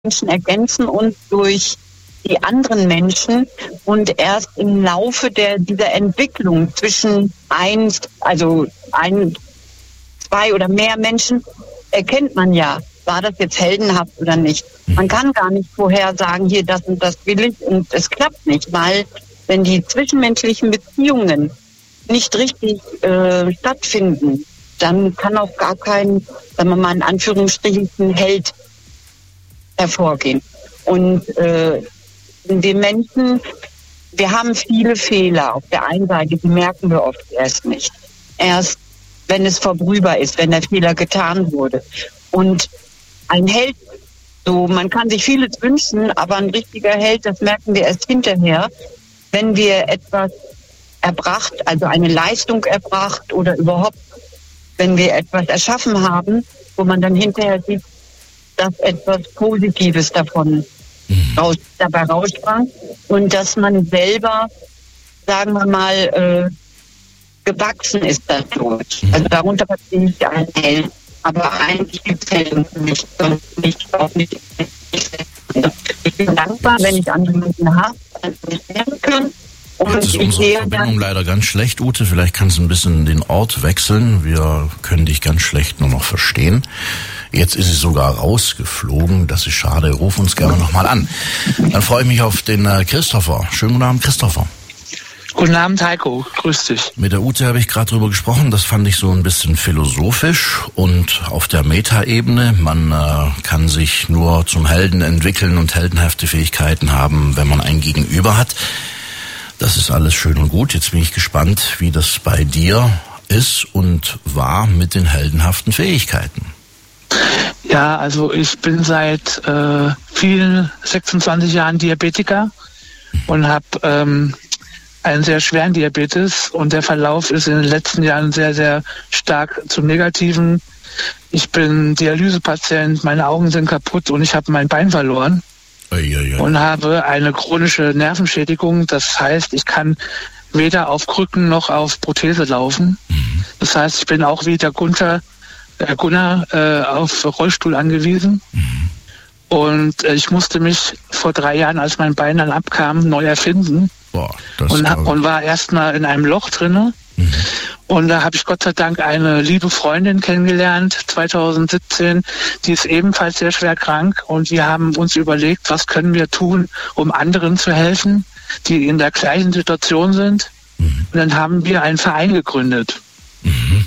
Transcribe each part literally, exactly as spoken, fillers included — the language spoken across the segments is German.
Menschen ergänzen uns durch die anderen Menschen und erst im Laufe der dieser Entwicklung zwischen eins, also ein, zwei oder mehr Menschen erkennt man ja, war das jetzt heldenhaft oder nicht. Man kann gar nicht vorher sagen, hier das und das will ich, und es klappt nicht, weil wenn die zwischenmenschlichen Beziehungen nicht richtig äh, stattfinden, dann kann auch gar kein, sagen wir mal in Anführungsstrichen, Held hervorgehen. Und äh, wir Menschen, wir haben viele Fehler auf der einen Seite, die merken wir oft erst nicht. Erst wenn es vorüber ist, wenn der Fehler getan wurde. Und ein Held, so man kann sich vieles wünschen, aber ein richtiger Held, das merken wir erst hinterher, wenn wir etwas erbracht, also eine Leistung erbracht oder überhaupt, wenn wir etwas erschaffen haben, wo man dann hinterher sieht, dass etwas Positives davon raus, dabei raussprang und dass man selber, sagen wir mal, äh, gewachsen ist dadurch. Also darunter verstehe ich einen Held. Aber eigentlich gibt es Helden nicht, sonst nicht, auch nicht. Ich bin dankbar, wenn ich andere Menschen habe, als ich werden kann. Und jetzt ist unsere Verbindung leider ganz schlecht, Ute. Vielleicht kannst du ein bisschen den Ort wechseln. Wir können dich ganz schlecht nur noch verstehen. Jetzt ist sie sogar rausgeflogen. Das ist schade. Ruf uns gerne nochmal an. Dann freue ich mich auf den äh, Christopher. Schönen guten Abend, Christopher. Guten Abend, Heiko. Grüß dich. Mit der Ute habe ich gerade drüber gesprochen. Das fand ich so ein bisschen philosophisch und auf der Metaebene. Man äh, kann sich nur zum Helden entwickeln und heldenhafte Fähigkeiten haben, wenn man ein Gegenüber hat. Das ist alles schön und gut. Jetzt bin ich gespannt, wie das bei dir ist und war mit den heldenhaften Fähigkeiten. Ja, also ich bin seit äh, vielen, sechsundzwanzig Jahren Diabetiker und habe ähm, einen sehr schweren Diabetes, und der Verlauf ist in den letzten Jahren sehr, sehr stark zum Negativen. Ich bin Dialysepatient, meine Augen sind kaputt und ich habe mein Bein verloren. Eieiei. Und habe eine chronische Nervenschädigung. Das heißt, ich kann weder auf Krücken noch auf Prothese laufen. Mhm. Das heißt, ich bin auch wie der Gunther, äh Gunnar äh, auf Rollstuhl angewiesen. Mhm. Und äh, ich musste mich vor drei Jahren, als mein Bein dann abkam, neu erfinden. Boah, das und, und war erstmal in einem Loch drinne. Mhm. Und da habe ich Gott sei Dank eine liebe Freundin kennengelernt, zwanzig siebzehn, die ist ebenfalls sehr schwer krank, und wir haben uns überlegt, was können wir tun, um anderen zu helfen, die in der gleichen Situation sind. Mhm. Und dann haben wir einen Verein gegründet. Mhm.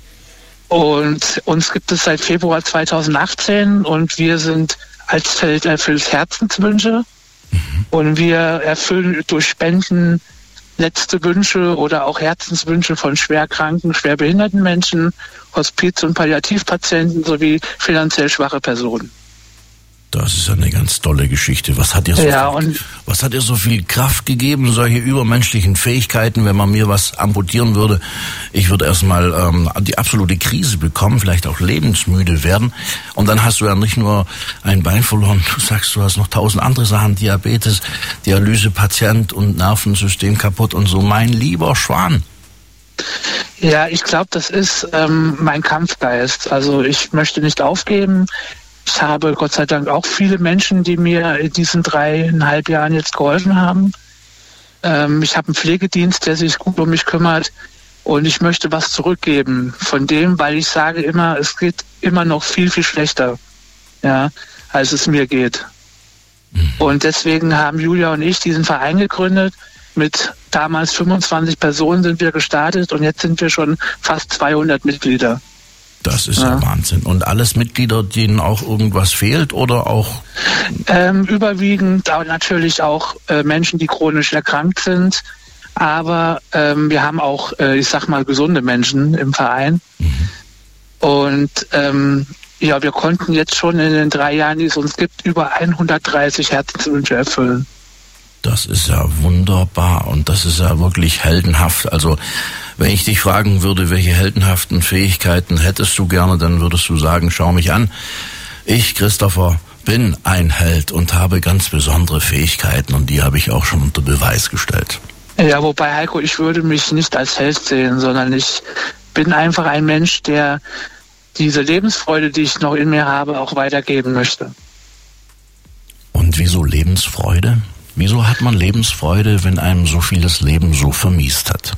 Und uns gibt es seit Februar zweitausendachtzehn, und wir sind als Feld erfüllt Herzenswünsche. Mhm. Und wir erfüllen durch Spenden letzte Wünsche oder auch Herzenswünsche von schwerkranken, schwerbehinderten Menschen, Hospiz- und Palliativpatienten sowie finanziell schwache Personen. Das ist eine ganz tolle Geschichte. Was hat dir so, ja, viel, was hat dir so viel Kraft gegeben, solche übermenschlichen Fähigkeiten, wenn man mir was amputieren würde? Ich würde erstmal ähm, die absolute Krise bekommen, vielleicht auch lebensmüde werden. Und dann hast du ja nicht nur ein Bein verloren, du sagst, du hast noch tausend andere Sachen, Diabetes, Dialysepatient und Nervensystem kaputt und so. Mein lieber Schwan. Ja, ich glaube, das ist ähm, mein Kampfgeist. Also ich möchte nicht aufgeben. Ich habe Gott sei Dank auch viele Menschen, die mir in diesen dreieinhalb Jahren jetzt geholfen haben. Ähm, ich habe einen Pflegedienst, der sich gut um mich kümmert, und ich möchte was zurückgeben von dem, weil ich sage immer, es geht immer noch viel, viel schlechter, ja, als es mir geht. Mhm. Und deswegen haben Julia und ich diesen Verein gegründet. Mit damals fünfundzwanzig Personen sind wir gestartet, und jetzt sind wir schon fast zweihundert Mitglieder. Das ist ja, ja Wahnsinn. Und alles Mitglieder, denen auch irgendwas fehlt oder auch? Ähm, überwiegend aber natürlich auch äh, Menschen, die chronisch erkrankt sind. Aber ähm, wir haben auch, äh, ich sag mal, gesunde Menschen im Verein. Mhm. Und ähm, ja, wir konnten jetzt schon in den drei Jahren, die es uns gibt, über hundertdreißig Herzenswünsche erfüllen. Das ist ja wunderbar, und das ist ja wirklich heldenhaft. Also wenn ich dich fragen würde, welche heldenhaften Fähigkeiten hättest du gerne, dann würdest du sagen, schau mich an. Ich, Christopher, bin ein Held und habe ganz besondere Fähigkeiten, und die habe ich auch schon unter Beweis gestellt. Ja, wobei, Heiko, ich würde mich nicht als Held sehen, sondern ich bin einfach ein Mensch, der diese Lebensfreude, die ich noch in mir habe, auch weitergeben möchte. wieso Lebensfreude? Wieso hat man Lebensfreude, wenn einem so vieles Leben so vermiest hat?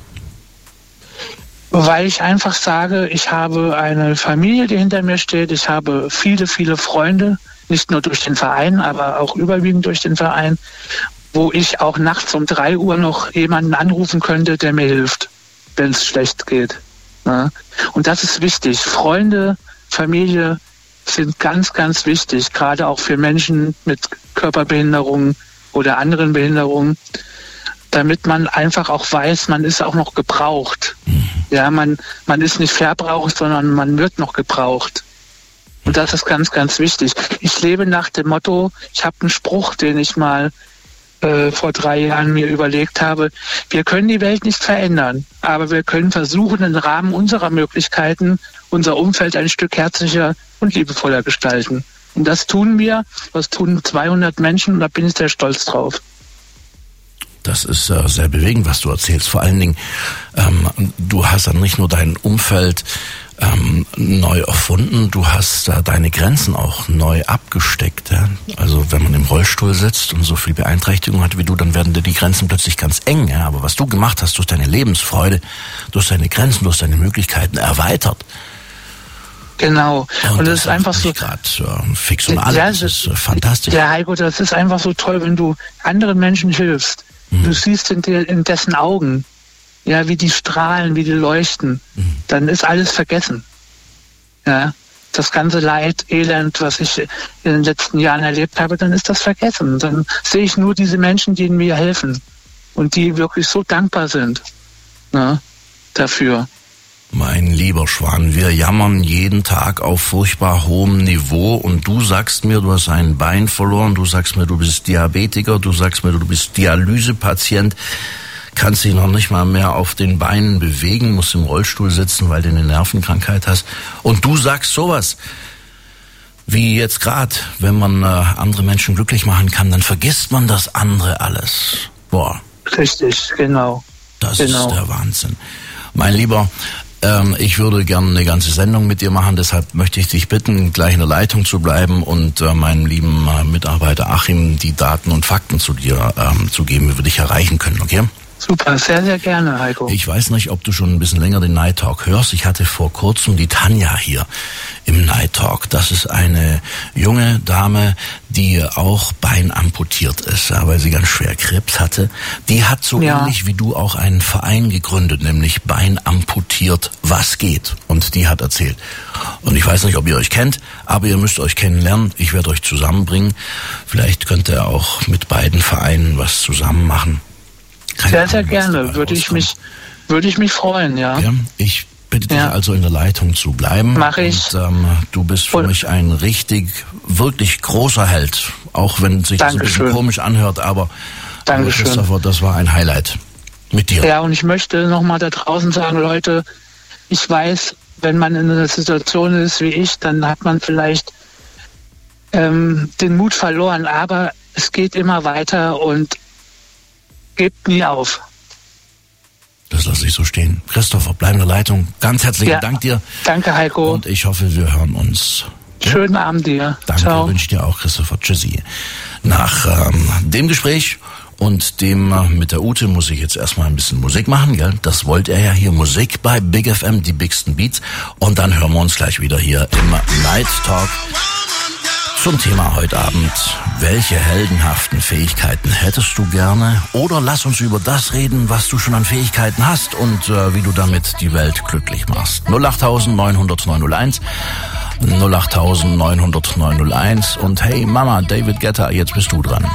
Weil ich einfach sage, ich habe eine Familie, die hinter mir steht. Ich habe viele, viele Freunde, nicht nur durch den Verein, aber auch überwiegend durch den Verein, wo ich auch nachts um drei Uhr noch jemanden anrufen könnte, der mir hilft, wenn es schlecht geht. Ja? Und das ist wichtig. Freunde, Familie sind ganz, ganz wichtig, gerade auch für Menschen mit Körperbehinderungen oder anderen Behinderungen, damit man einfach auch weiß, man ist auch noch gebraucht. Mhm. Ja, man, man ist nicht verbraucht, sondern man wird noch gebraucht. Und das ist ganz, ganz wichtig. Ich lebe nach dem Motto, ich habe einen Spruch, den ich mal äh, vor drei Jahren mir überlegt habe, wir können die Welt nicht verändern, aber wir können versuchen, im Rahmen unserer Möglichkeiten unser Umfeld ein Stück herzlicher und liebevoller gestalten. Und das tun wir, das tun zweihundert Menschen und da bin ich sehr stolz drauf. Das ist äh, sehr bewegend, was du erzählst. Vor allen Dingen, ähm, du hast dann nicht nur dein Umfeld ähm, neu erfunden, du hast da äh, deine Grenzen auch neu abgesteckt. Ja? Also wenn man im Rollstuhl sitzt und so viel Beeinträchtigung hat wie du, dann werden dir die Grenzen plötzlich ganz eng. Ja? Aber was du gemacht hast, durch deine Lebensfreude, durch deine Grenzen, durch deine Möglichkeiten erweitert. Genau. Und, und das ist einfach so gerade äh, fix und alles. Ja, das ist äh, fantastisch. Ja, Heiko, das ist einfach so toll, wenn du anderen Menschen hilfst. Mhm. Du siehst in, de, in dessen Augen, ja, wie die strahlen, wie die leuchten. Mhm. Dann ist alles vergessen. Ja, das ganze Leid, Elend, was ich in den letzten Jahren erlebt habe, dann ist das vergessen. Dann sehe ich nur diese Menschen, die mir helfen und die wirklich so dankbar sind, ne, dafür. Mein lieber Schwan, wir jammern jeden Tag auf furchtbar hohem Niveau und du sagst mir, du hast ein Bein verloren, du sagst mir, du bist Diabetiker, du sagst mir, du bist Dialysepatient, kannst dich noch nicht mal mehr auf den Beinen bewegen, musst im Rollstuhl sitzen, weil du eine Nervenkrankheit hast. Und du sagst sowas, wie jetzt gerade, wenn man äh, andere Menschen glücklich machen kann, dann vergisst man das andere alles. Boah. Richtig, genau. Das genau. ist der Wahnsinn. Mein Lieber, ich würde gerne eine ganze Sendung mit dir machen, deshalb möchte ich dich bitten, gleich in der Leitung zu bleiben und äh, meinem lieben äh, Mitarbeiter Achim die Daten und Fakten zu dir ähm, zu geben, wie wir dich erreichen können, okay? Super, sehr, sehr gerne, Heiko. Ich weiß nicht, ob du schon ein bisschen länger den Night Talk hörst. Ich hatte vor kurzem die Tanja hier im Night Talk. Das ist eine junge Dame, die auch beinamputiert ist, weil sie ganz schwer Krebs hatte. Die hat so ja. ähnlich wie du auch einen Verein gegründet, nämlich Beinamputiert, was geht. Und die hat erzählt. Und ich weiß nicht, ob ihr euch kennt, aber ihr müsst euch kennenlernen. Ich werde euch zusammenbringen. Vielleicht könnt ihr auch mit beiden Vereinen was zusammen machen. Keine sehr, sehr Ahnung, gerne. Würde ich mich, würde ich mich freuen, ja. ja ich bitte dich ja. also in der Leitung zu bleiben. Mach ich. Und, ähm, du bist für Und, mich ein richtig, wirklich großer Held. Auch wenn sich das ein bisschen komisch anhört, aber Dankeschön. Christopher, das war ein Highlight mit dir. Ja, und ich möchte nochmal da draußen sagen, Leute, ich weiß, wenn man in einer Situation ist wie ich, dann hat man vielleicht ähm, den Mut verloren, aber es geht immer weiter und gebt nie auf. Das lasse ich so stehen. Christopher, bleib in der Leitung. Ganz herzlichen ja, Dank dir. Danke, Heiko. Und ich hoffe, wir hören uns. Schönen ja? Abend dir. Danke, Ciao. Wünsche dir auch, Christopher. Tschüssi. Nach ähm, dem Gespräch und dem äh, mit der Ute muss ich jetzt erstmal ein bisschen Musik machen, gell? Das wollt ihr ja hier. Musik bei Big F M, die bigsten Beats. Und dann hören wir uns gleich wieder hier im Night Talk. Zum Thema heute Abend, welche heldenhaften Fähigkeiten hättest du gerne? Oder lass uns über das reden, was du schon an Fähigkeiten hast und äh, wie du damit die Welt glücklich machst. null acht neun null null neun null eins, null acht neun null null neun null eins und hey Mama, David Guetta, jetzt bist du dran.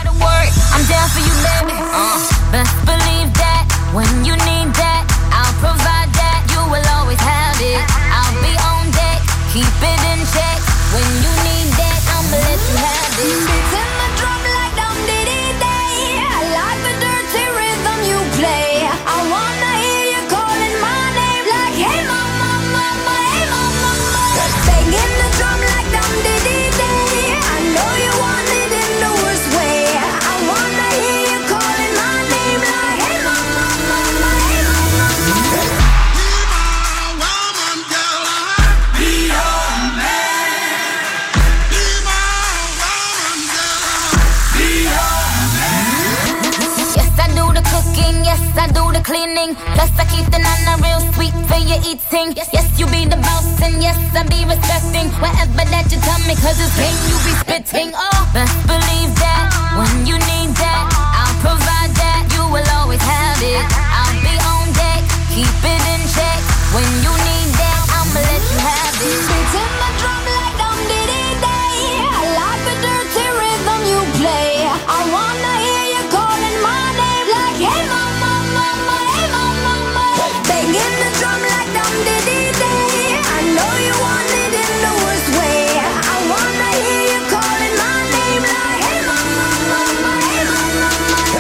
cooking, yes, I do the cleaning. Plus I keep the nana real sweet for your eating. Yes, yes, you be the boss and yes, I be respecting whatever that you tell me, cause it's game you be spitting. Oh, best believe that when you need that, I'll provide that. You will always have it. I'll be on deck, keep it in check. When you need that, I'ma let you have it. Beating my drum like dum diddy day. I like the dirty rhythm you play. I wanna hear you calling my name like hey mama, mama, hey mama, mama. Banging the drum like dum diddy day. I know you want it in the worst way. I wanna hear you calling my name like hey mama, mama, hey mama, mama.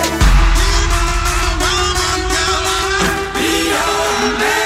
Be your man.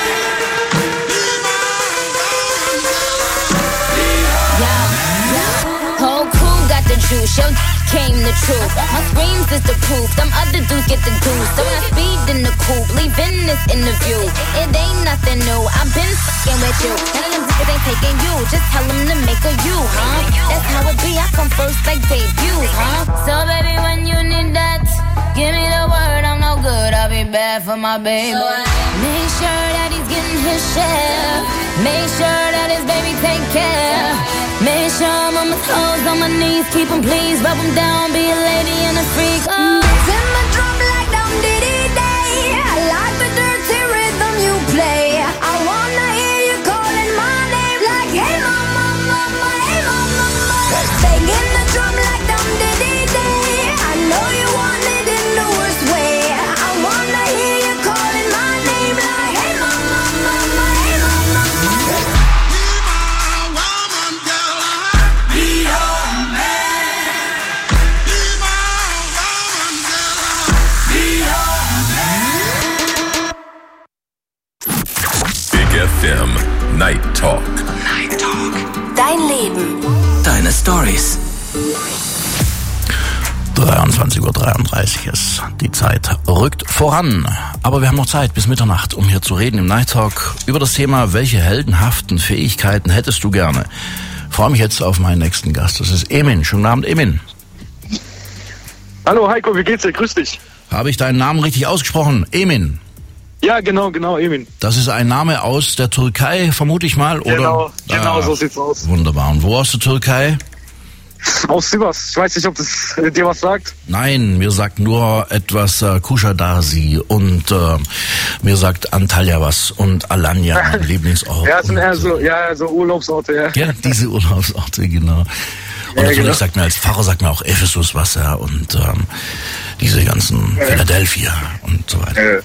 Juice, your came the truth. My screams is the proof. Them other dudes get the juice. So I speed in the coupe, leaving this interview. It ain't nothing new. I've been fucking with you. None of them niggas ain't taking you. Just tell them to make a you, huh? That's how it be. I come first like debut, huh? So baby, when you need that, give me the word. I'm no good. I'll be bad for my baby. Make sure that he's getting his share. Make sure that his baby take care. Make sure I'm on my toes, on my knees, keep them please, rub them down, be a lady and a freak. Oh. Beating my drum like dum diddy day. I like the dirty rhythm you play. I wanna hear you calling my name like hey mama, mama, hey mama, mama. Banging the drum like dum diddy day. I know you want it in the worst way. I wanna hear you calling my name like hey mama, mama, hey mama, mama. F M Night Talk. Night Talk. Dein Leben. Deine Stories. dreiundzwanzig Uhr dreiunddreißig ist die Zeit, rückt voran. Aber wir haben noch Zeit bis Mitternacht, um hier zu reden im Night Talk über das Thema, welche heldenhaften Fähigkeiten hättest du gerne? Ich freue mich jetzt auf meinen nächsten Gast. Das ist Emin. Schönen Abend, Emin. Hallo Heiko, wie geht's dir? Grüß dich. Habe ich deinen Namen richtig ausgesprochen? Emin. Ja, genau, genau, Emin. Das ist ein Name aus der Türkei, vermute ich mal, oder? Genau, genau, ah, so sieht's aus. Wunderbar. Und wo aus der Türkei? Aus Sivas. Ich weiß nicht, ob das äh, dir was sagt. Nein, mir sagt nur etwas äh, Kushadasi und äh, mir sagt Antalya was und Alanya, mein Lieblingsort. Ja, das sind und, eher so, ja, so Urlaubsorte, ja. Ja, diese Urlaubsorte, genau. Und ja, natürlich genau. sagt mir als Pfarrer sagt mir auch Ephesus was, ja, und ähm, diese ganzen ja. Philadelphia und so weiter. Ja.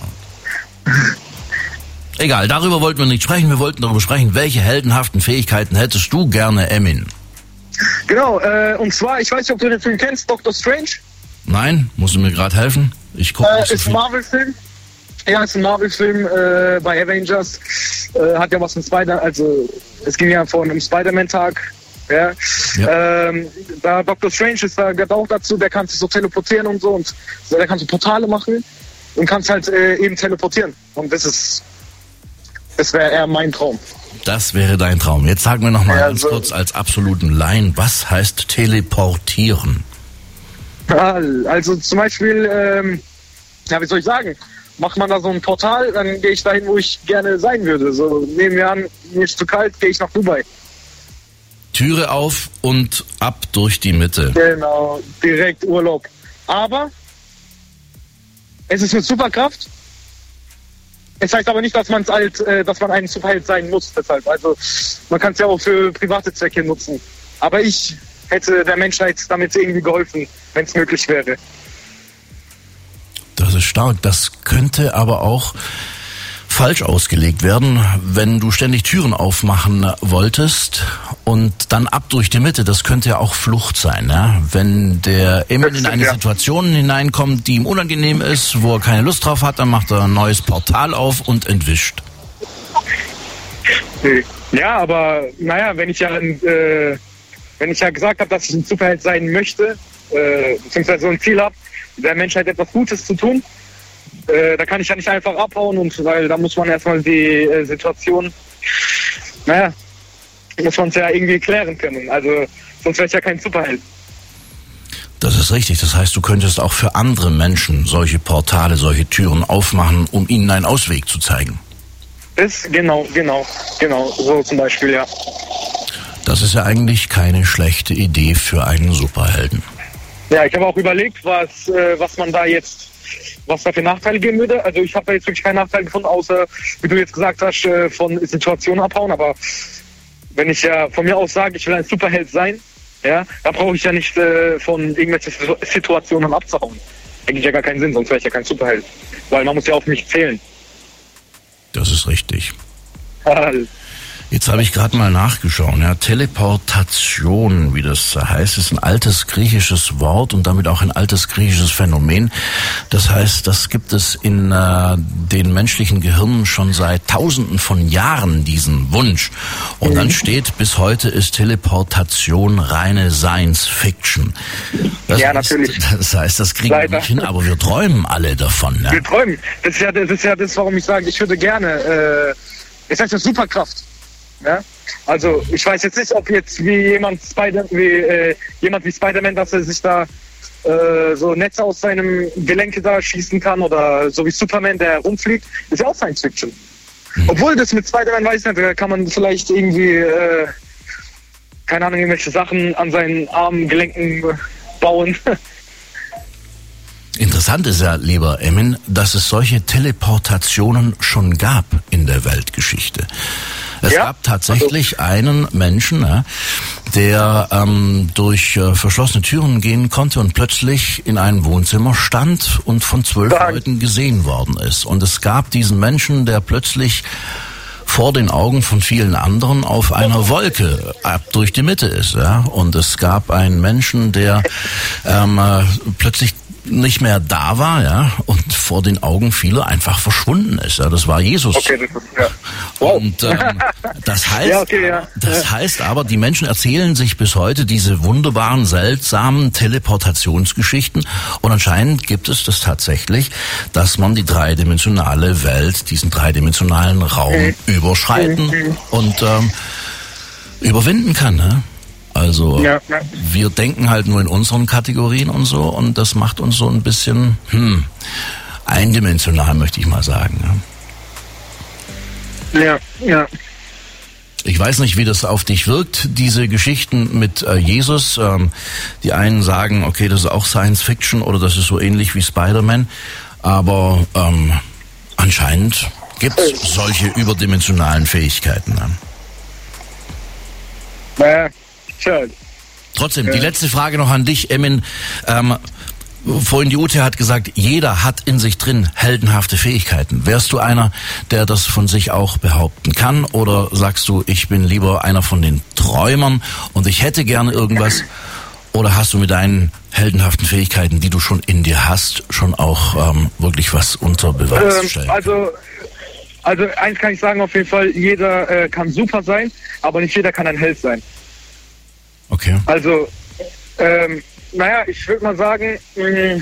Egal, darüber wollten wir nicht sprechen. Wir wollten darüber sprechen, welche heldenhaften Fähigkeiten hättest du gerne, Emin? Genau, äh, und zwar, ich weiß nicht, ob du den Film kennst, Doctor Strange. Nein, musst du mir gerade helfen? Ich gucke äh, nicht so ist viel. ein Marvel-Film. Ja, ist ein Marvel-Film äh, bei Avengers. Äh, hat ja was mit Spider, also es ging ja von einem Spider-Man-Tag. Ja. Ja. Ähm, da Doctor Strange ist da gehört auch dazu, der kann sich so teleportieren und so und der kann so Portale machen und kann es halt äh, eben teleportieren. Und das ist, das wäre eher mein Traum. Das wäre dein Traum. Jetzt sag mir noch mal ja, ganz so kurz als absoluten Laien, was heißt teleportieren? Also zum Beispiel, ähm, ja, wie soll ich sagen, macht man da so ein Portal, dann gehe ich dahin, wo ich gerne sein würde. So, nehmen wir an, mir ist zu kalt, gehe ich nach Dubai. Türe auf und ab durch die Mitte. Genau, direkt Urlaub. Aber es ist eine Superkraft. Es heißt aber nicht, dass man halt, äh, dass man ein Superheld sein muss. Deshalb, also man kann es ja auch für private Zwecke nutzen. Aber ich hätte der Menschheit damit irgendwie geholfen, wenn es möglich wäre. Das ist stark. Das könnte aber auch falsch ausgelegt werden, wenn du ständig Türen aufmachen wolltest und dann ab durch die Mitte. Das könnte ja auch Flucht sein, ja? Wenn der Emin in eine ja. Situation hineinkommt, die ihm unangenehm ist, wo er keine Lust drauf hat, dann macht er ein neues Portal auf und entwischt. Ja, aber naja, wenn ich ja, äh, wenn ich ja gesagt habe, dass ich ein Superheld sein möchte, äh, beziehungsweise so ein Ziel habe, der Menschheit etwas Gutes zu tun, äh, da kann ich ja nicht einfach abhauen, und weil da muss man erstmal die äh, Situation, naja, muss man es ja irgendwie klären können. Also sonst wäre ich ja kein Superheld. Das ist richtig. Das heißt, du könntest auch für andere Menschen solche Portale, solche Türen aufmachen, um ihnen einen Ausweg zu zeigen. Ist genau, genau, genau, so zum Beispiel, ja. Das ist ja eigentlich keine schlechte Idee für einen Superhelden. Ja, ich habe auch überlegt, was, äh, was man da jetzt, was da für Nachteile geben würde. Also ich habe da jetzt wirklich keinen Nachteil gefunden, außer, wie du jetzt gesagt hast, äh, von Situationen abhauen. Aber wenn ich ja von mir aus sage, ich will ein Superheld sein, ja, da brauche ich ja nicht äh, von irgendwelchen Situationen abzuhauen. Eigentlich ja gar keinen Sinn, sonst wäre ich ja kein Superheld. Weil man muss ja auf mich zählen. Das ist richtig. Jetzt habe ich gerade mal nachgeschaut. Ja, Teleportation, wie das heißt, ist ein altes griechisches Wort und damit auch ein altes griechisches Phänomen. Das heißt, das gibt es in äh, den menschlichen Gehirnen schon seit Tausenden von Jahren, diesen Wunsch. Und dann steht, bis heute ist Teleportation reine Science-Fiction. Das ja, heißt, natürlich. Das heißt, das kriegen Leider. wir nicht hin, aber wir träumen alle davon. Ja? Wir träumen. Das ist ja das, ist ja das warum ich sage, ich würde gerne, äh, es heißt ja Superkraft. Ja? Also ich weiß jetzt nicht, ob jetzt wie jemand Spider, wie äh, jemand wie Spider-Man, dass er sich da äh, so Netze aus seinem Gelenke da schießen kann oder so wie Superman, der rumfliegt, ist ja auch Science Fiction. Mhm. Obwohl das mit Spider-Man weiß ich nicht, da kann man vielleicht irgendwie äh, keine Ahnung, irgendwelche Sachen an seinen Armen, Gelenken bauen. Interessant ist ja, lieber Emin, dass es solche Teleportationen schon gab in der Weltgeschichte. Es ja? gab tatsächlich einen Menschen, ja, der ähm, durch äh, verschlossene Türen gehen konnte und plötzlich in einem Wohnzimmer stand und von zwölf Nein. Leuten gesehen worden ist. Und es gab diesen Menschen, der plötzlich vor den Augen von vielen anderen auf einer Wolke ab durch die Mitte ist. Ja? Und es gab einen Menschen, der ähm, äh, plötzlich nicht mehr da war, ja, und vor den Augen vieler einfach verschwunden ist. Ja, das war Jesus. Okay, das ist, ja. Wow. Und ähm, das heißt, ja, okay, ja. das heißt aber, die Menschen erzählen sich bis heute diese wunderbaren, seltsamen Teleportationsgeschichten und anscheinend gibt es das tatsächlich, dass man die dreidimensionale Welt, diesen dreidimensionalen Raum mhm. überschreiten mhm. und ähm, überwinden kann, ne? Also ja, ja. wir denken halt nur in unseren Kategorien und so und das macht uns so ein bisschen hm, eindimensional, möchte ich mal sagen. Ja, ja. ja. Ich weiß nicht, wie das auf dich wirkt, diese Geschichten mit äh, Jesus. Ähm, die einen sagen, okay, das ist auch Science Fiction oder das ist so ähnlich wie Spider-Man, aber ähm, anscheinend gibt es solche überdimensionalen Fähigkeiten. Ne? Naja. Schön. Trotzdem, ja. die letzte Frage noch an dich, Emin. Ähm, vorhin die Ute hat gesagt, jeder hat in sich drin heldenhafte Fähigkeiten. Wärst du einer, der das von sich auch behaupten kann? Oder sagst du, ich bin lieber einer von den Träumern und ich hätte gerne irgendwas? Oder hast du mit deinen heldenhaften Fähigkeiten, die du schon in dir hast, schon auch ähm, wirklich was unter Beweis ähm, stellen? Also, also eins kann ich sagen, auf jeden Fall, jeder äh, kann super sein, aber nicht jeder kann ein Held sein. Okay. Also, ähm, naja, ich würde mal sagen, mh,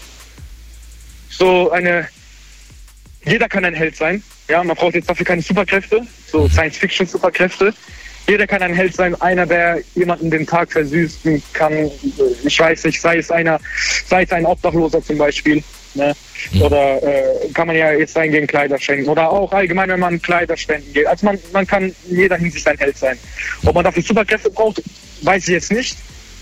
so eine, jeder kann ein Held sein. Ja, man braucht jetzt dafür keine Superkräfte, so Science-Fiction-Superkräfte. Jeder kann ein Held sein, einer, der jemanden den Tag versüßen kann. Ich weiß nicht, sei es einer, sei es ein Obdachloser zum Beispiel. Ne? Mhm. Oder äh, kann man ja jetzt reingehen, Kleider schenken. Oder auch allgemein, wenn man Kleider spenden geht. Also man, man kann in jeder Hinsicht ein Held sein. Ob man dafür Superkräfte braucht, weiß ich jetzt nicht.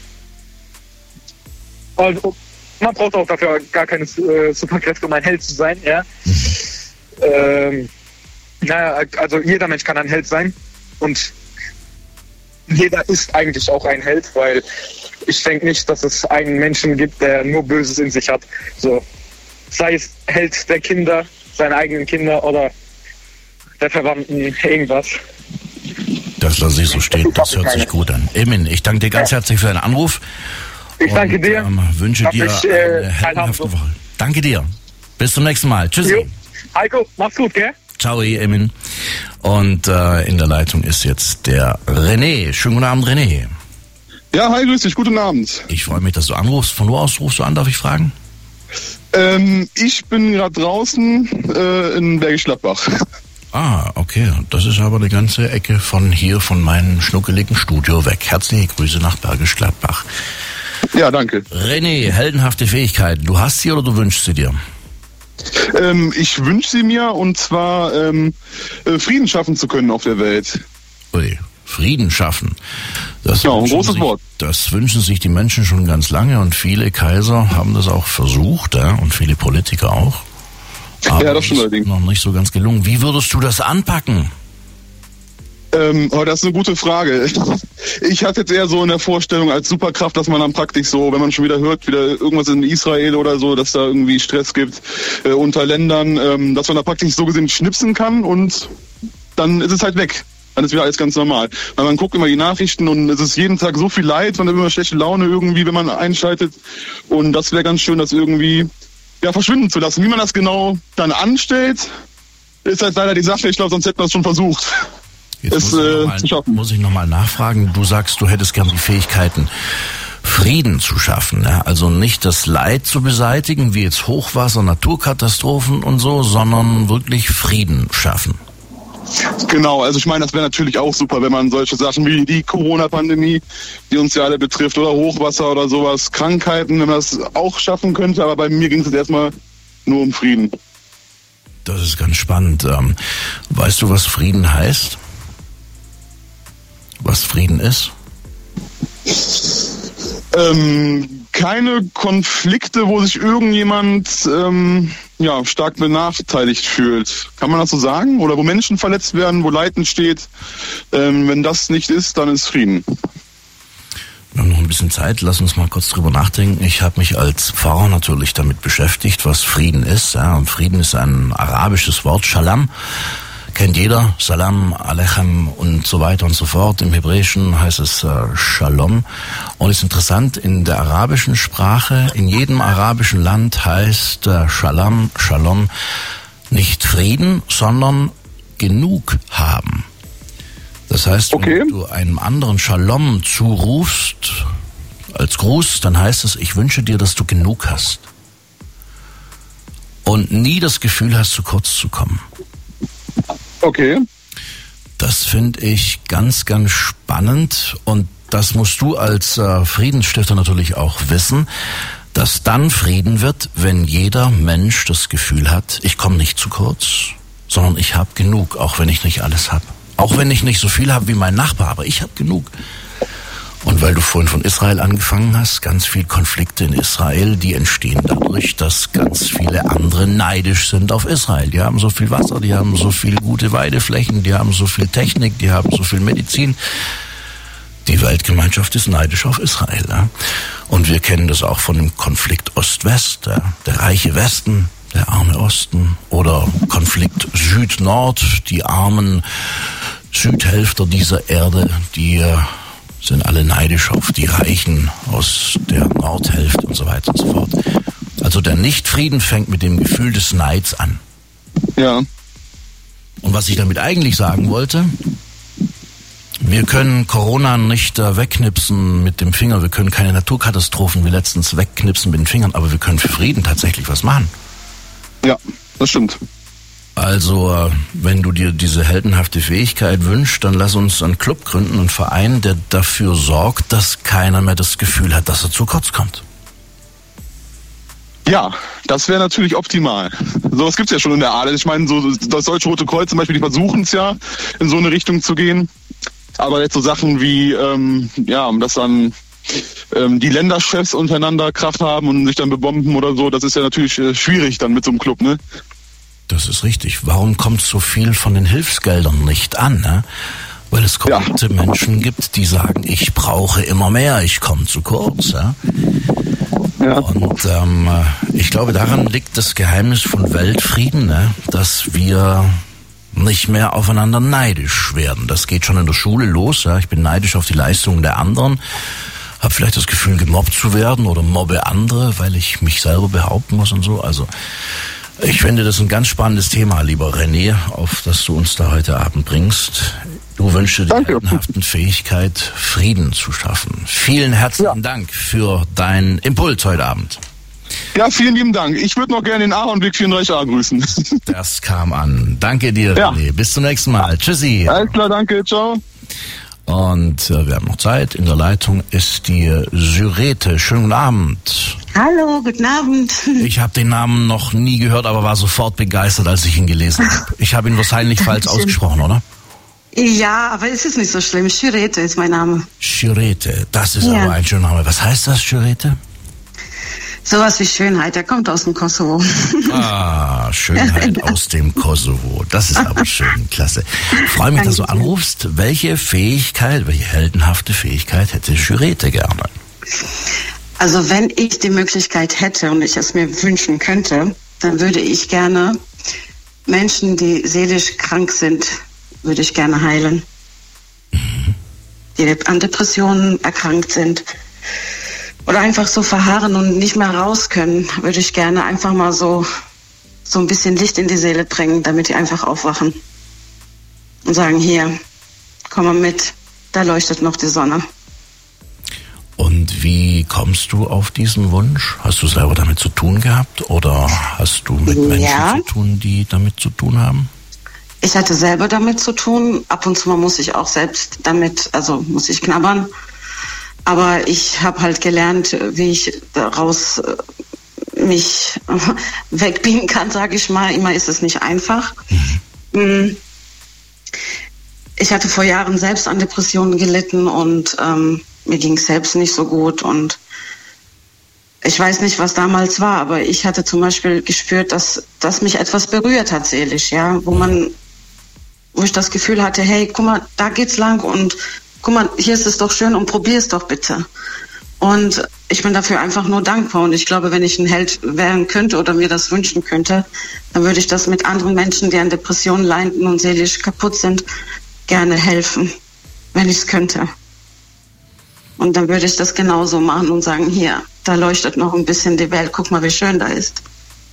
Also, man braucht auch dafür gar keine äh, Superkräfte, um ein Held zu sein. Ja? Mhm. Ähm, naja, also jeder Mensch kann ein Held sein. Und jeder ist eigentlich auch ein Held, weil ich denke nicht, dass es einen Menschen gibt, der nur Böses in sich hat. So, sei es Held der Kinder, seine eigenen Kinder oder der Verwandten, irgendwas. Das lasse ich so stehen, das hört sich gut an. Emin, ich danke dir ganz ja. herzlich für deinen Anruf. Ich danke und, dir. Ähm, wünsche Hab dir ich, äh, eine heldenhafte Woche. Danke dir. Bis zum nächsten Mal. Tschüss. Heiko, mach's gut, gell? Ciao, Emin. Und äh, in der Leitung ist jetzt der René. Schönen guten Abend, René. Ja, hi, grüß dich, guten Abend. Ich freue mich, dass du anrufst. Von wo aus rufst du an, darf ich fragen? Ähm, ich bin gerade draußen äh, in Bergisch Gladbach. Ah, okay. Das ist aber eine ganze Ecke von hier, von meinem schnuckeligen Studio weg. Herzliche Grüße nach Bergisch Gladbach. Ja, danke. René, heldenhafte Fähigkeiten. Du hast sie oder du wünschst sie dir? Ähm, ich wünsche sie mir, und zwar ähm, äh, Frieden schaffen zu können auf der Welt. Ui, Frieden schaffen. Das ja, ein wünschen großes sich, Wort. Das wünschen sich die Menschen schon ganz lange und viele Kaiser haben das auch versucht, ja, und viele Politiker auch. Aber ja, das stimmt ist allerdings. noch nicht so ganz gelungen. Wie würdest du das anpacken? Ähm, oh, das ist eine gute Frage. Ich hatte jetzt eher so in der Vorstellung als Superkraft, dass man dann praktisch so, wenn man schon wieder hört, wieder irgendwas in Israel oder so, dass da irgendwie Stress gibt äh, unter Ländern, ähm, dass man da praktisch so gesehen schnipsen kann und dann ist es halt weg. Dann ist wieder alles ganz normal. Weil man guckt immer die Nachrichten und es ist jeden Tag so viel Leid, man hat immer schlechte Laune irgendwie, wenn man einschaltet. Und das wäre ganz schön, das irgendwie ja verschwinden zu lassen. Wie man das genau dann anstellt, ist halt leider die Sache. Ich glaube, sonst hätten wir es schon versucht. Jetzt es, muss, ich äh, noch mal, zu schaffen. muss ich nochmal nachfragen. Du sagst, du hättest gern die Fähigkeiten, Frieden zu schaffen. Ja? Also nicht das Leid zu beseitigen, wie jetzt Hochwasser, Naturkatastrophen und so, sondern wirklich Frieden schaffen. Genau, also ich meine, das wäre natürlich auch super, wenn man solche Sachen wie die Corona-Pandemie, die uns ja alle betrifft, oder Hochwasser oder sowas, Krankheiten, wenn man das auch schaffen könnte. Aber bei mir ging es jetzt erstmal nur um Frieden. Das ist ganz spannend. Ähm, weißt du, was Frieden heißt? Was Frieden ist? Ähm, keine Konflikte, wo sich irgendjemand ähm, ja, stark benachteiligt fühlt. Kann man das so sagen? Oder wo Menschen verletzt werden, wo Leid entsteht. Ähm, wenn das nicht ist, dann ist Frieden. Wir haben noch ein bisschen Zeit, lass uns mal kurz drüber nachdenken. Ich habe mich als Pfarrer natürlich damit beschäftigt, was Frieden ist. Ja, und Frieden ist ein arabisches Wort, Shalom. Kennt jeder, Salam, Alechem und so weiter und so fort. Im Hebräischen heißt es äh, Shalom. Und es ist interessant, in der arabischen Sprache, in jedem arabischen Land heißt äh, Shalom, Shalom nicht Frieden, sondern genug haben. Das heißt, okay. Wenn du einem anderen Shalom zurufst, als Gruß, dann heißt es, ich wünsche dir, dass du genug hast. Und nie das Gefühl hast, zu kurz zu kommen. Okay. Das finde ich ganz, ganz spannend. Und das musst du als äh, Friedensstifter natürlich auch wissen, dass dann Frieden wird, wenn jeder Mensch das Gefühl hat, ich komme nicht zu kurz, sondern ich habe genug, auch wenn ich nicht alles habe. Auch wenn ich nicht so viel habe wie mein Nachbar, aber ich habe genug. Und weil du vorhin von Israel angefangen hast, ganz viele Konflikte in Israel, die entstehen dadurch, dass ganz viele andere neidisch sind auf Israel. Die haben so viel Wasser, die haben so viel gute Weideflächen, die haben so viel Technik, die haben so viel Medizin. Die Weltgemeinschaft ist neidisch auf Israel. Ja? Und wir kennen das auch von dem Konflikt Ost-West, ja? Der reiche Westen, der arme Osten, oder Konflikt Süd-Nord, die armen Südhälfter dieser Erde, die sind alle neidisch auf die Reichen aus der Nordhälfte und so weiter und so fort. Also der Nichtfrieden fängt mit dem Gefühl des Neids an. Ja. Und was ich damit eigentlich sagen wollte, wir können Corona nicht äh, wegknipsen mit dem Finger, wir können keine Naturkatastrophen wie letztens wegknipsen mit den Fingern, aber wir können für Frieden tatsächlich was machen. Ja, das stimmt. Also, wenn du dir diese heldenhafte Fähigkeit wünschst, dann lass uns einen Club gründen, einen Verein, der dafür sorgt, dass keiner mehr das Gefühl hat, dass er zu kurz kommt. Ja, das wäre natürlich optimal. Sowas gibt's ja schon in der Art. Ich meine, so das Deutsche Rote Kreuz zum Beispiel, die versuchen es ja, in so eine Richtung zu gehen. Aber jetzt so Sachen wie, ähm, ja, dass dann ähm, die Länderchefs untereinander Kraft haben und sich dann bebomben oder so, das ist ja natürlich äh, schwierig dann mit so einem Club, ne? Das ist richtig. Warum kommt so viel von den Hilfsgeldern nicht an? Ne? Weil es korrupte ja. Menschen gibt, die sagen, ich brauche immer mehr, ich komme zu kurz. Ja? Ja. Und ähm, ich glaube, daran liegt das Geheimnis von Weltfrieden, ne? Dass wir nicht mehr aufeinander neidisch werden. Das geht schon in der Schule los. Ja? Ich bin neidisch auf die Leistungen der anderen, habe vielleicht das Gefühl, gemobbt zu werden oder mobbe andere, weil ich mich selber behaupten muss und so. Also ich finde das ein ganz spannendes Thema, lieber René, auf das du uns da heute Abend bringst. Du wünschst dir die heldenhaften Fähigkeit, Frieden zu schaffen. Vielen herzlichen ja. Dank für deinen Impuls heute Abend. Ja, vielen lieben Dank. Ich würde noch gerne den Ahornweg vierunddreißig a grüßen. Das kam an. Danke dir, ja. René. Bis zum nächsten Mal. Tschüssi. Alles klar, danke. Ciao. Und äh, wir haben noch Zeit. In der Leitung ist die Syrete. Schönen guten Abend. Hallo, guten Abend. Ich habe den Namen noch nie gehört, aber war sofort begeistert, als ich ihn gelesen habe. Ich habe ihn wahrscheinlich falsch ausgesprochen, oder? Ja, aber es ist nicht so schlimm. Syrete ist mein Name. Syrete, das ist ja. aber ein schöner Name. Was heißt das, Syrete? Sowas wie Schönheit, der kommt aus dem Kosovo. Ah, Schönheit aus dem Kosovo. Das ist aber schön, klasse. Ich freue mich, dass du anrufst. Welche Fähigkeit, welche heldenhafte Fähigkeit hätte Syrete gerne? Also wenn ich die Möglichkeit hätte und ich es mir wünschen könnte, dann würde ich gerne Menschen, die seelisch krank sind, würde ich gerne heilen. Mhm. Die an Depressionen erkrankt sind. Oder einfach so verharren und nicht mehr raus können, würde ich gerne einfach mal so, so ein bisschen Licht in die Seele bringen, damit die einfach aufwachen. Und sagen, hier, komm mal mit, da leuchtet noch die Sonne. Und wie kommst du auf diesen Wunsch? Hast du selber damit zu tun gehabt oder hast du mit Menschen ja. zu tun, die damit zu tun haben? Ich hatte selber damit zu tun. Ab und zu mal muss ich auch selbst damit, also muss ich knabbern. Aber ich habe halt gelernt, wie ich daraus mich wegbiegen kann, sage ich mal. Immer ist es nicht einfach. Mhm. Ich hatte vor Jahren selbst an Depressionen gelitten und ähm, mir ging es selbst nicht so gut. Und ich weiß nicht, was damals war, aber ich hatte zum Beispiel gespürt, dass, dass mich etwas berührt hat seelisch, ja, wo man, wo ich das Gefühl hatte, hey, guck mal, da geht's lang und guck mal, hier ist es doch schön und probier es doch bitte. Und ich bin dafür einfach nur dankbar. Und ich glaube, wenn ich ein Held werden könnte oder mir das wünschen könnte, dann würde ich das mit anderen Menschen, die an Depressionen leiden und seelisch kaputt sind, gerne helfen, wenn ich es könnte. Und dann würde ich das genauso machen und sagen, hier, da leuchtet noch ein bisschen die Welt, guck mal, wie schön da ist.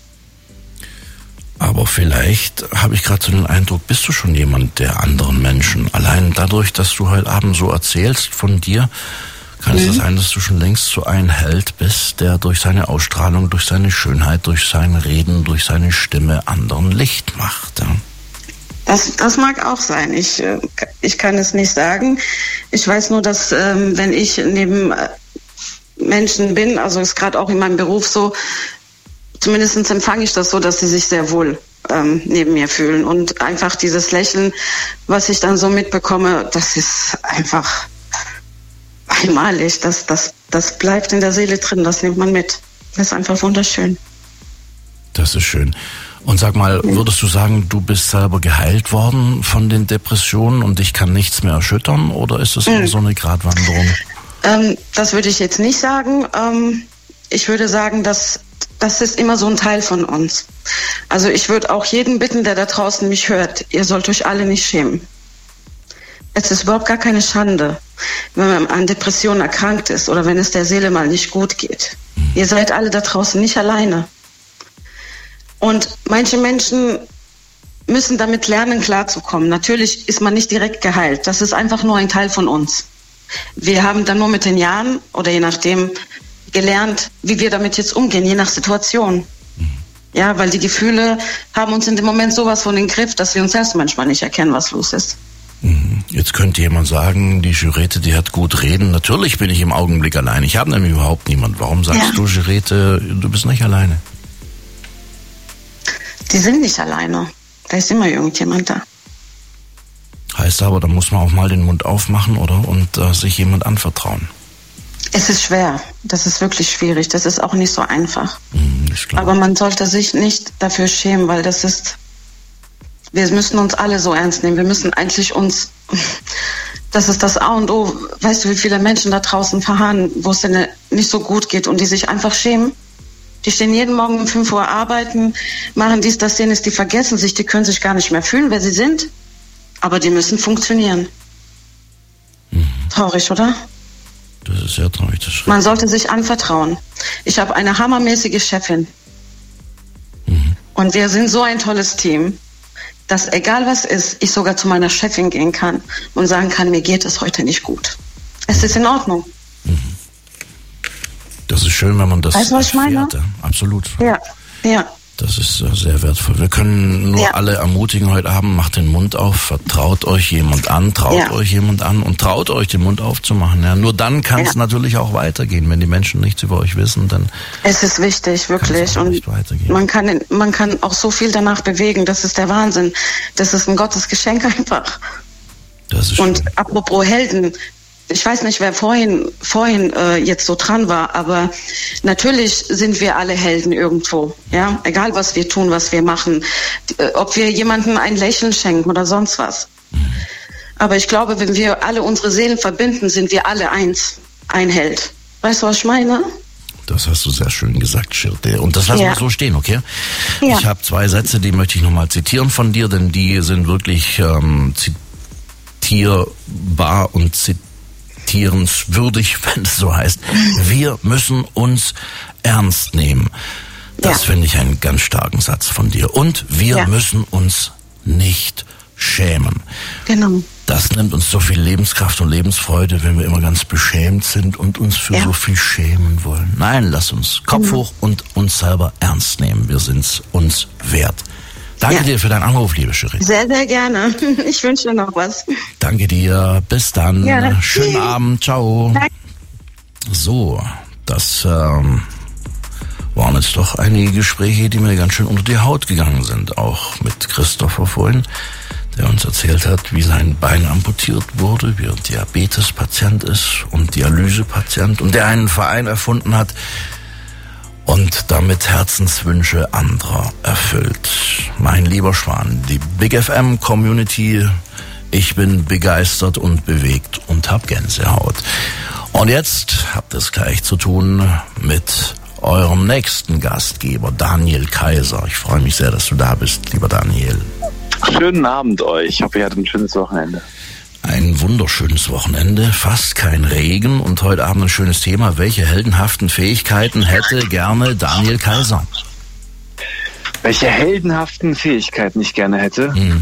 Aber vielleicht habe ich gerade so den Eindruck, bist du schon jemand, der anderen Menschen, allein dadurch, dass du heute Abend so erzählst von dir, kann mhm. es sein, dass du schon längst so ein Held bist, der durch seine Ausstrahlung, durch seine Schönheit, durch sein Reden, durch seine Stimme anderen Licht macht. Ja? Das, das mag auch sein. Ich, ich kann es nicht sagen. Ich weiß nur, dass ähm, wenn ich neben Menschen bin, also ist gerade auch in meinem Beruf so, zumindest empfange ich das so, dass sie sich sehr wohl ähm, neben mir fühlen. Und einfach dieses Lächeln, was ich dann so mitbekomme, das ist einfach einmalig. Das, das, das bleibt in der Seele drin, das nimmt man mit. Das ist einfach wunderschön. Das ist schön. Und sag mal, würdest du sagen, du bist selber geheilt worden von den Depressionen und dich kann nichts mehr erschüttern? Oder ist es mhm. so eine Gratwanderung? Ähm, das würde ich jetzt nicht sagen. Ähm, ich würde sagen, dass das ist immer so ein Teil von uns. Also ich würde auch jeden bitten, der da draußen mich hört, ihr sollt euch alle nicht schämen. Es ist überhaupt gar keine Schande, wenn man an Depressionen erkrankt ist oder wenn es der Seele mal nicht gut geht. Mhm. Ihr seid alle da draußen nicht alleine. Und manche Menschen müssen damit lernen, klarzukommen. Natürlich ist man nicht direkt geheilt. Das ist einfach nur ein Teil von uns. Wir haben dann nur mit den Jahren oder je nachdem gelernt, wie wir damit jetzt umgehen, je nach Situation. Mhm. Ja, weil die Gefühle haben uns in dem Moment sowas von den Griff, dass wir uns selbst manchmal nicht erkennen, was los ist. Mhm. Jetzt könnte jemand sagen, die Syrete, die hat gut reden. Natürlich bin ich im Augenblick allein. Ich habe nämlich überhaupt niemand. Warum sagst ja. du, Syrete, du bist nicht alleine? Die sind nicht alleine. Da ist immer irgendjemand da. Heißt aber, da muss man auch mal den Mund aufmachen, oder? Und äh, sich jemand anvertrauen. Es ist schwer. Das ist wirklich schwierig. Das ist auch nicht so einfach. Mhm, aber man sollte sich nicht dafür schämen, weil das ist, wir müssen uns alle so ernst nehmen. Wir müssen eigentlich uns, das ist das A und O. Weißt du, wie viele Menschen da draußen verharren, wo es denen nicht so gut geht und die sich einfach schämen? Die stehen jeden Morgen um fünf Uhr arbeiten, machen dies, das, jenes, die vergessen sich, die können sich gar nicht mehr fühlen, wer sie sind. Aber die müssen funktionieren. Mhm. Traurig, oder? Das ist sehr traurig. Das Man sollte sich anvertrauen. Ich habe eine hammermäßige Chefin. Mhm. Und wir sind so ein tolles Team, dass egal was ist, ich sogar zu meiner Chefin gehen kann und sagen kann, mir geht es heute nicht gut. Es ist in Ordnung. Mhm. Das ist schön, wenn man das weißt du, was ich meine? Absolut. Ja, ja. Das ist sehr wertvoll. Wir können nur ja. alle ermutigen heute Abend, macht den Mund auf, vertraut euch jemand an, traut ja. euch jemand an und traut euch, den Mund aufzumachen. Ja, nur dann kann es ja. natürlich auch weitergehen. Wenn die Menschen nichts über euch wissen, dann... Es ist wichtig, wirklich. Und man kann, man kann auch so viel danach bewegen. Das ist der Wahnsinn. Das ist ein Gottesgeschenk einfach. Das ist und schön. Apropos Helden... Ich weiß nicht, wer vorhin, vorhin äh, jetzt so dran war, aber natürlich sind wir alle Helden irgendwo. Ja, egal was wir tun, was wir machen, äh, ob wir jemandem ein Lächeln schenken oder sonst was. Mhm. Aber ich glaube, wenn wir alle unsere Seelen verbinden, sind wir alle eins, ein Held. Weißt du, was ich meine? Das hast du sehr schön gesagt, Schirte. Und das lassen ja. wir so stehen, okay? Ja. Ich habe zwei Sätze, die möchte ich nochmal zitieren von dir, denn die sind wirklich ähm, zitierbar und zitierbar. Würdig, wenn es so heißt. Wir müssen uns ernst nehmen. Das ja. finde ich einen ganz starken Satz von dir. Und wir ja. müssen uns nicht schämen. Genau. Das nimmt uns so viel Lebenskraft und Lebensfreude, wenn wir immer ganz beschämt sind und uns für ja. so viel schämen wollen. Nein, lass uns Kopf genau. hoch und uns selber ernst nehmen. Wir sind's uns wert. Danke ja. dir für deinen Anruf, liebe Cherie. Sehr, sehr gerne. Ich wünsche dir noch was. Danke dir. Bis dann. Ja. Schönen Tschüss. Abend. Ciao. Danke. So, das ähm, waren jetzt doch einige Gespräche, die mir ganz schön unter die Haut gegangen sind. Auch mit Christopher vorhin, der uns erzählt hat, wie sein Bein amputiert wurde, wie er Diabetespatient ist und Dialysepatient und der einen Verein erfunden hat, und damit Herzenswünsche anderer erfüllt. Mein lieber Schwan, die Big F M Community, ich bin begeistert und bewegt und hab Gänsehaut. Und jetzt habt ihr es gleich zu tun mit eurem nächsten Gastgeber, Daniel Kaiser. Ich freue mich sehr, dass du da bist, lieber Daniel. Schönen Abend euch. Ich hoffe, ihr hattet ein schönes Wochenende. Ein wunderschönes Wochenende, fast kein Regen und heute Abend ein schönes Thema. Welche heldenhaften Fähigkeiten hätte gerne Daniel Kaiser? Welche heldenhaften Fähigkeiten ich gerne hätte? Hm.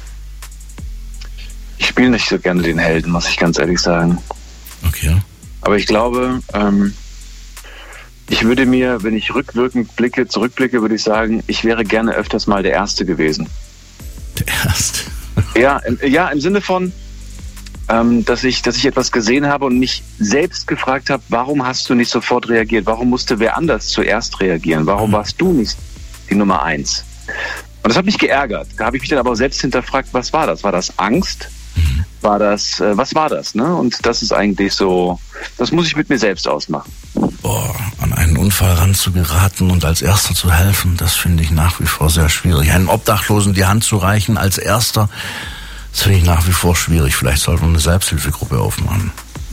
Ich spiele nicht so gerne den Helden, muss ich ganz ehrlich sagen. Okay. Aber ich glaube, ähm, ich würde mir, wenn ich rückwirkend blicke, zurückblicke, würde ich sagen, ich wäre gerne öfters mal der Erste gewesen. Der Erste? Ja, im, ja, im Sinne von, Ähm, dass ich, dass ich etwas gesehen habe und mich selbst gefragt habe, warum hast du nicht sofort reagiert? Warum musste wer anders zuerst reagieren? Warum warst du nicht die Nummer eins? Und das hat mich geärgert. Da habe ich mich dann aber selbst hinterfragt, was war das? War das Angst? War das, äh, was war das? Ne? Und das ist eigentlich so, das muss ich mit mir selbst ausmachen. Boah, an einen Unfall ranzugeraten und als Erster zu helfen, das finde ich nach wie vor sehr schwierig. Einen Obdachlosen die Hand zu reichen als Erster, das finde ich nach wie vor schwierig. Vielleicht sollte man eine Selbsthilfegruppe aufmachen.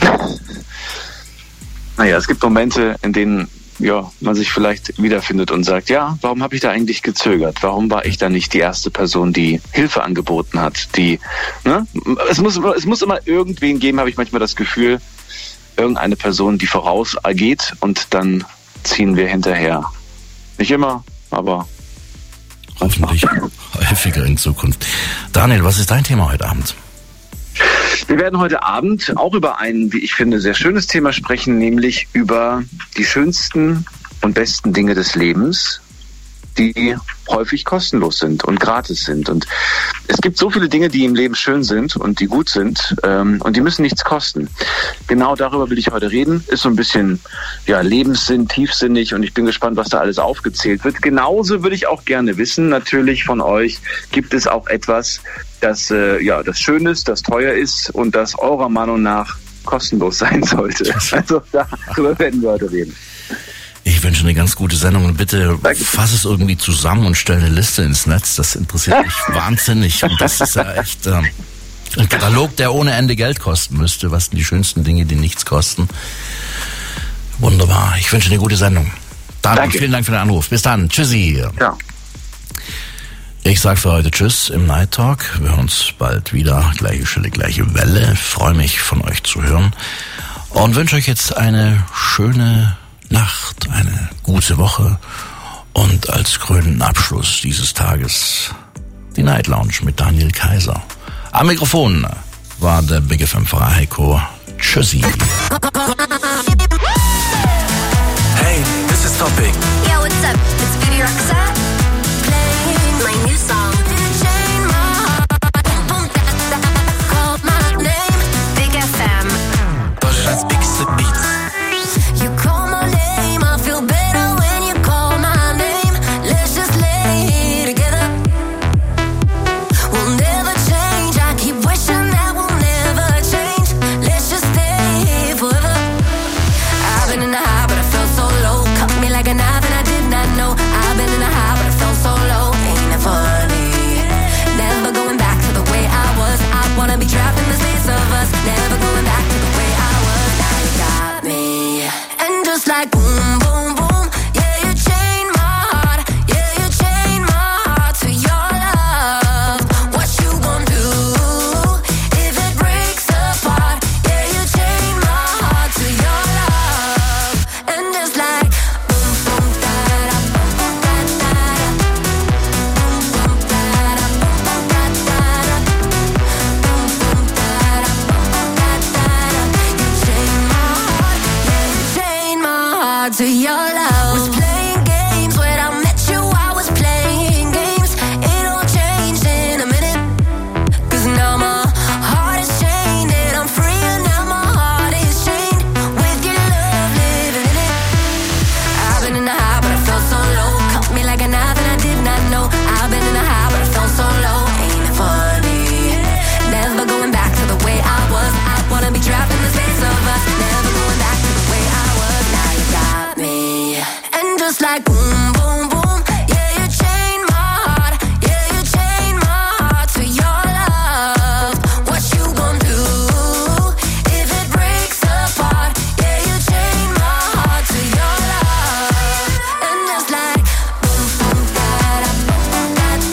Naja, es gibt Momente, in denen ja, man sich vielleicht wiederfindet und sagt, ja, warum habe ich da eigentlich gezögert? Warum war ich da nicht die erste Person, die Hilfe angeboten hat? Die, ne? Es muss, es muss immer irgendwen geben, habe ich manchmal das Gefühl, irgendeine Person, die vorausgeht und dann ziehen wir hinterher. Nicht immer, aber hoffentlich häufiger in Zukunft. Daniel, was ist dein Thema heute Abend? Wir werden heute Abend auch über ein, wie ich finde, sehr schönes Thema sprechen, nämlich über die schönsten und besten Dinge des Lebens, die häufig kostenlos sind und gratis sind. Und es gibt so viele Dinge, die im Leben schön sind und die gut sind, ähm, und die müssen nichts kosten. Genau darüber will ich heute reden. Ist so ein bisschen ja, Lebenssinn, tiefsinnig, und ich bin gespannt, was da alles aufgezählt wird. Genauso würde ich auch gerne wissen, natürlich von euch, gibt es auch etwas, das, äh, ja, das schön ist, das teuer ist und das eurer Meinung nach kostenlos sein sollte. Also darüber werden wir heute reden. Ich wünsche eine ganz gute Sendung und bitte fass es irgendwie zusammen und stell eine Liste ins Netz. Das interessiert mich wahnsinnig. Und das ist ja echt äh, ein Katalog, der ohne Ende Geld kosten müsste. Was sind die schönsten Dinge, die nichts kosten? Wunderbar. Ich wünsche eine gute Sendung. Dann vielen Dank für den Anruf. Bis dann. Tschüssi. Ja. Ich sage für heute Tschüss im Night Talk. Wir hören uns bald wieder. Gleiche Stelle, gleiche Welle. Freue mich, von euch zu hören. Und wünsche euch jetzt eine schöne Nacht, eine gute Woche und als krönenden Abschluss dieses Tages die Night Lounge mit Daniel Kaiser. Am Mikrofon war der Big F M-Pfarrer Heiko. Tschüssi. Hey, this is Topic. Yo, what's up? It's Baby Roxa.